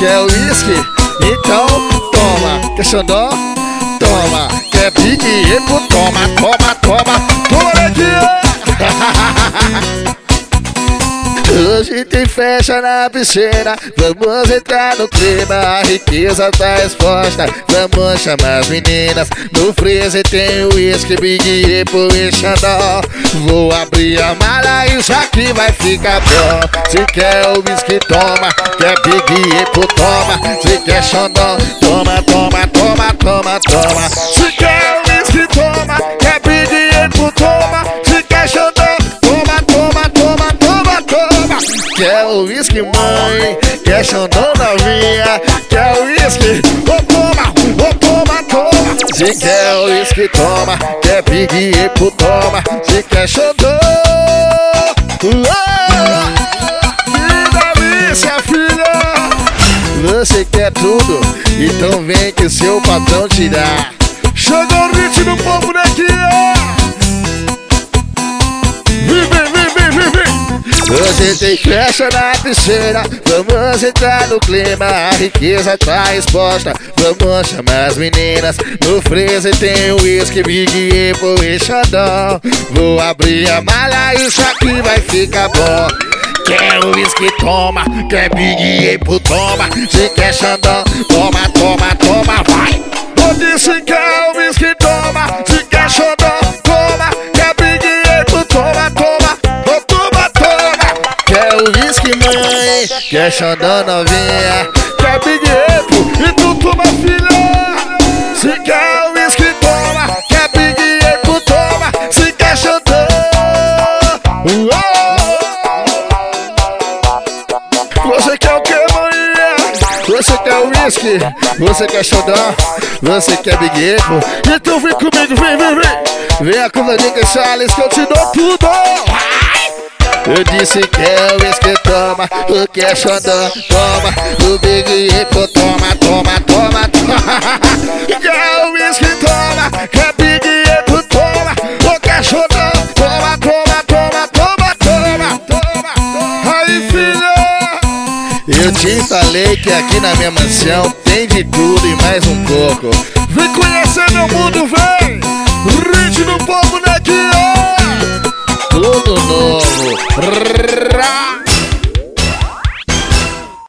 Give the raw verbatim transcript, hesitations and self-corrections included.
Quer uísque? Então toma. Quer xandó? Toma. Quer Big Apple? Toma, toma, toma. Toma daqui! Hoje tem festa na piscina, vamos entrar no clima, a riqueza tá exposta, vamos chamar as meninas. No freezer tem uísque, Big Apple e xandó. Vou abrir a mala e isso aqui vai ficar bom. Se quer uísque, toma, quer Big Apple, toma. Se quer xandó, toma, toma, toma, toma, toma. Se quer uísque, toma, quer Big Apple, toma. Se quer xandó, toma, toma, toma, toma, toma. Quer uísque, mãe? Quer xandó, novinha? Quer uísque? Ô, toma, ô, toma, toma. Se quer uísque, toma. Quer Big Apple, toma. Se quer xandó, oh, que delícia, filha. Você quer tudo? Então vem que seu patrão te dá. Chegou o ritmo no povo daqui, ó. Hoje tem festa na piscina, vamos entrar no clima, a riqueza tá exposta, vamos chamar as meninas. No freezer tem uísque, Big Apple e xandó. Vou abrir a mala e isso aqui vai ficar bom. Quer uísque, toma, quer Big Apple, toma. Se quer xandó, toma, toma, toma, vai. Eu disse quer uísque, toma. Se quer xandó, toma. Quer Big Apple, toma, toma. Quer uísque, mãe? Quer xandó, novinha? Quer Big Apple? E tu toma, filha? Se quer uísque, toma. Quer Big Apple, toma. Se quer xandó, oh! Você quer o que, mãe? Você quer uísque? Você quer xandó? Você quer Big Apple? Então vem comigo, vem, vem, vem. Venha com a Dica Charles que eu te dou tudo. Eu disse que é o uísque, toma. O que é xandó, toma. O Big Apple, toma, toma, toma, toma. Quer o uísque, toma. Quer Big Apple, toma. O que é xandó, toma, toma, toma, toma, toma, toma. Aí, filha, eu te falei que aqui na minha mansão tem de tudo e mais um pouco. Vem conhecer meu mundo, vem. Ritmo no povo, né?